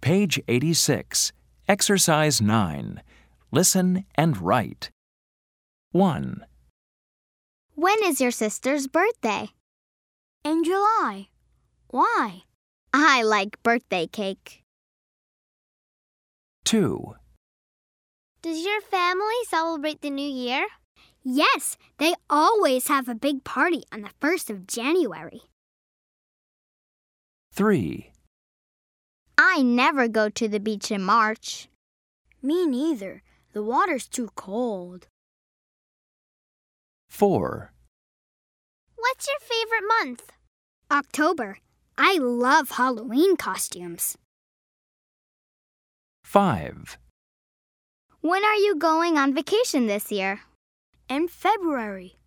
Page 86, Exercise 9. Listen and write. 1. When is your sister's birthday? In July. Why? I like birthday cake. 2. Does your family celebrate the New Year? Yes, they always have a big party on the 1st of January. 3. I never go to the beach in March. Me neither. The water's too cold. 4. What's your favorite month? October. I love Halloween costumes. 5. When are you going on vacation this year? In February.